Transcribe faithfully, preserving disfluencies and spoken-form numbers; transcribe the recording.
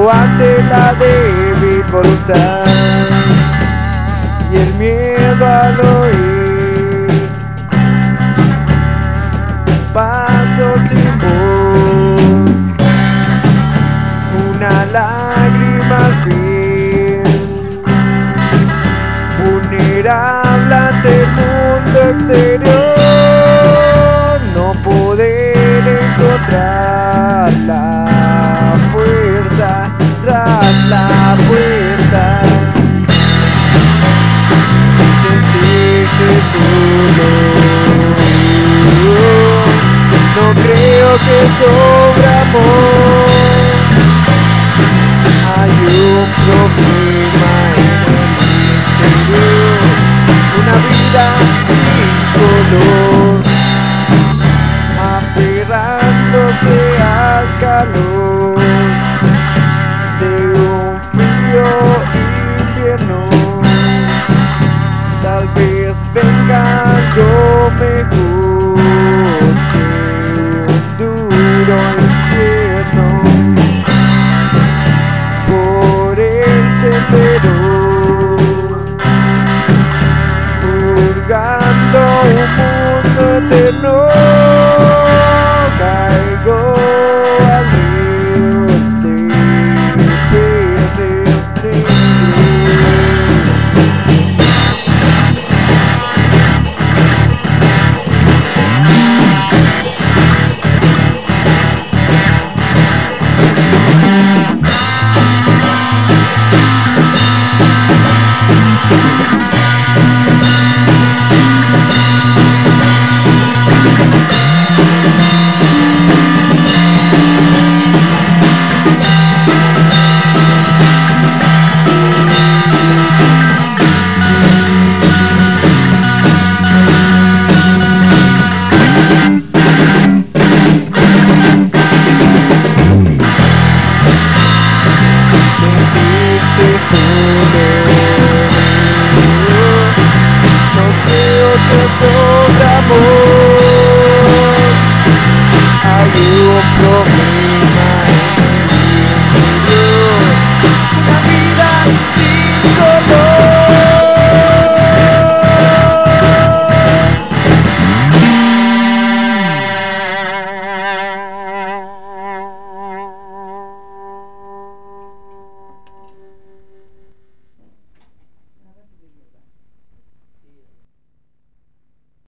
Caigo ante la débil voluntad y el miedo al oír. Paso sin voz, una lágrima al fin, vulnerable ante el mundo exterior, no poder encontrar la fuerza tras la puerta, sentirse solo. No creo que sobre amor hay un problema en el interior, una vida sin color, aferrándose al calor de un frío invierno. Tal vez venga algo mejor que un duro